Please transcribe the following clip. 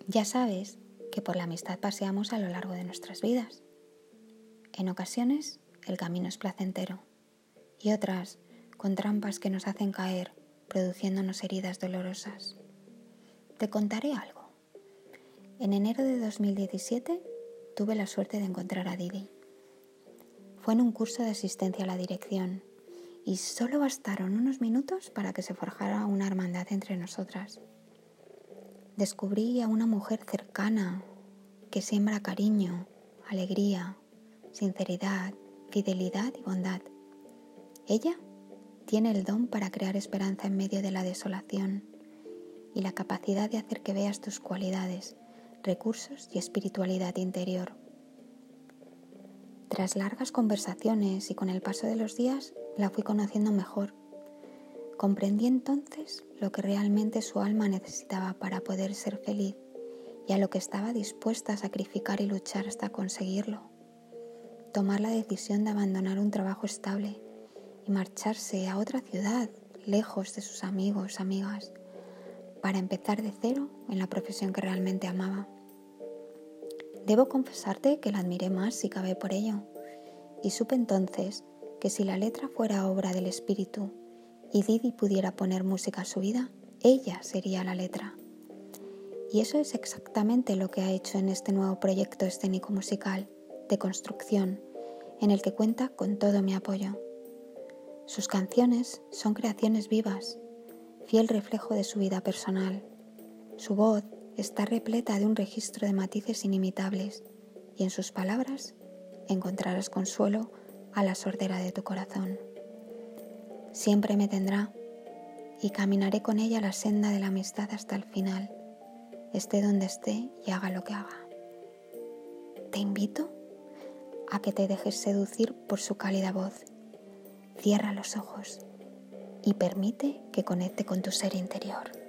Ya sabes que por la amistad paseamos a lo largo de nuestras vidas. En ocasiones el camino es placentero y otras con trampas que nos hacen caer, produciéndonos heridas dolorosas. Te contaré algo. En enero de 2017 tuve la suerte de encontrar a Didi. Fue en un curso de asistencia a la dirección y solo bastaron unos minutos para que se forjara una hermandad entre nosotras. Descubrí a una mujer cercana que siembra cariño, alegría, sinceridad, fidelidad y bondad. Ella tiene el don para crear esperanza en medio de la desolación y la capacidad de hacer que veas tus cualidades, recursos y espiritualidad interior. Tras largas conversaciones y con el paso de los días, la fui conociendo mejor. Comprendí entonces lo que realmente su alma necesitaba para poder ser feliz y a lo que estaba dispuesta a sacrificar y luchar hasta conseguirlo. Tomar la decisión de abandonar un trabajo estable y marcharse a otra ciudad, lejos de sus amigos, amigas, para empezar de cero en la profesión que realmente amaba. Debo confesarte que la admiré más si cabe por ello, y supe entonces que si la letra fuera obra del espíritu y Didi pudiera poner música a su vida, ella sería la letra. Y eso es exactamente lo que ha hecho en este nuevo proyecto escénico musical de construcción, en el que cuenta con todo mi apoyo. Sus canciones son creaciones vivas, fiel reflejo de su vida personal. Su voz está repleta de un registro de matices inimitables y en sus palabras encontrarás consuelo a la sordera de tu corazón. Siempre me tendrá y caminaré con ella la senda de la amistad hasta el final, esté donde esté y haga lo que haga. Te invito a que te dejes seducir por su cálida voz. Cierra los ojos y permite que conecte con tu ser interior.